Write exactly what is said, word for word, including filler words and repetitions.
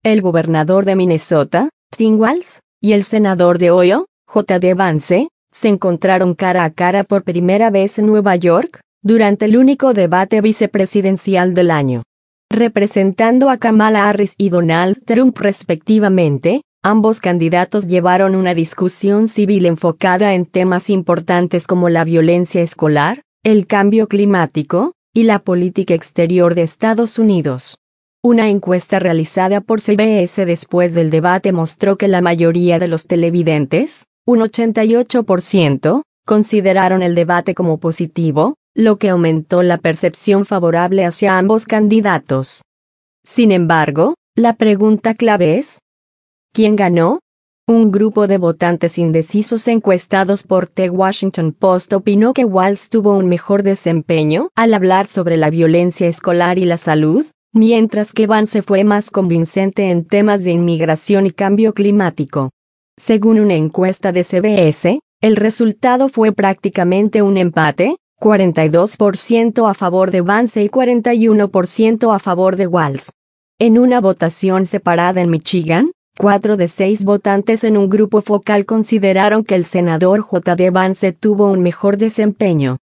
el gobernador de Minnesota, Tim Walz, y el senador de Ohio, J D Vance, se encontraron cara a cara por primera vez en Nueva York, durante el único debate vicepresidencial del año. Representando a Kamala Harris y Donald Trump respectivamente, ambos candidatos llevaron una discusión civil enfocada en temas importantes como la violencia escolar, el cambio climático, y la política exterior de Estados Unidos. Una encuesta realizada por C B S después del debate mostró que la mayoría de los televidentes, un ochenta y ocho por ciento, consideraron el debate como positivo, lo que aumentó la percepción favorable hacia ambos candidatos. Sin embargo, la pregunta clave es: ¿quién ganó? Un grupo de votantes indecisos encuestados por The Washington Post opinó que Walz tuvo un mejor desempeño al hablar sobre la violencia escolar y la salud, mientras que Vance fue más convincente en temas de inmigración y cambio climático. Según una encuesta de C B S, el resultado fue prácticamente un empate, cuarenta y dos por ciento a favor de Vance y cuarenta y uno por ciento a favor de Walz. En una votación separada en Michigan, cuatro de seis votantes en un grupo focal consideraron que el senador J D Vance tuvo un mejor desempeño.